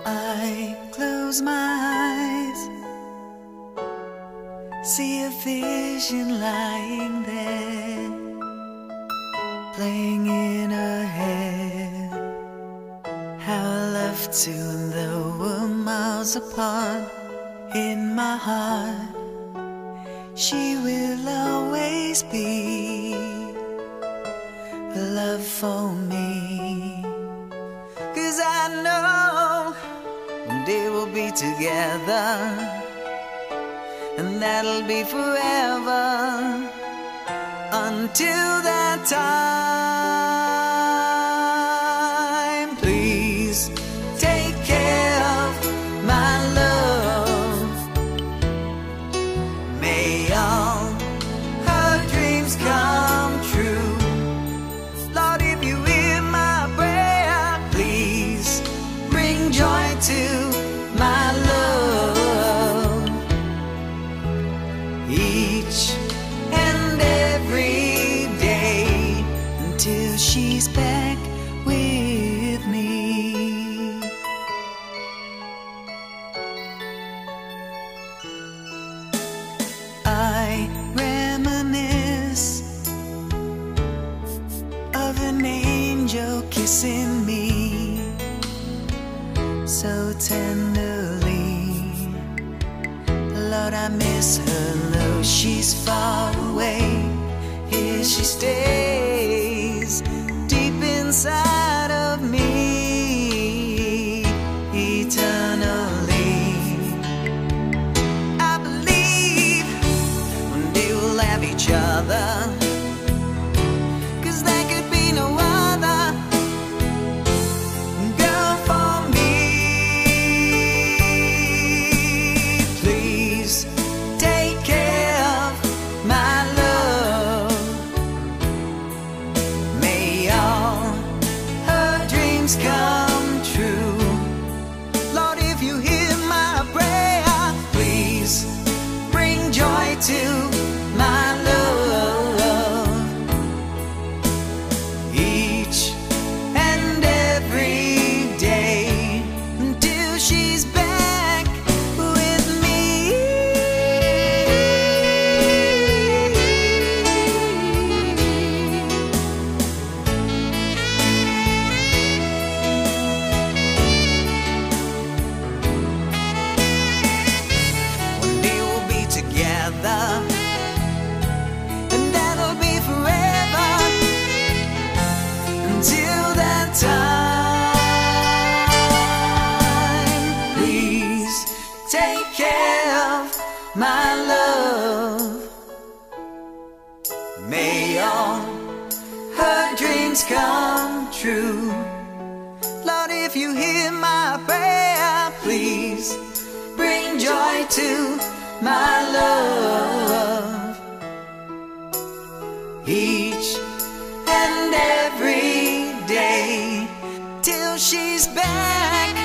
I close my eyes, see a vision lying there, playing in her head. How I love to, and though we're miles apart, in my heart she will always be the love for me. 'Cause I know one day we'll be together, and that'll be forever. Until that time, please take care of my love. May all her dreams come true. Lord, if you hear my prayer, please bring joy to my love. Each and every day, until she's back with me. I reminisce of an angel kissing me so tenderly. Lord, I miss her, though she's far away. Here she stays deep inside of me, eternally. I believe one day we'll have each other, 'cause there could be no other girl for me. Please take care of my love. May all her dreams come true. Lord, if you hear my prayer, please bring joy to my love. Each and every day, until she's back with me. One day we'll be together, and that'll be forever. Until that time, please take care of my love. May all her dreams come true. Lord, if you hear my prayer, please bring joy to my love. Each and every day, till she's back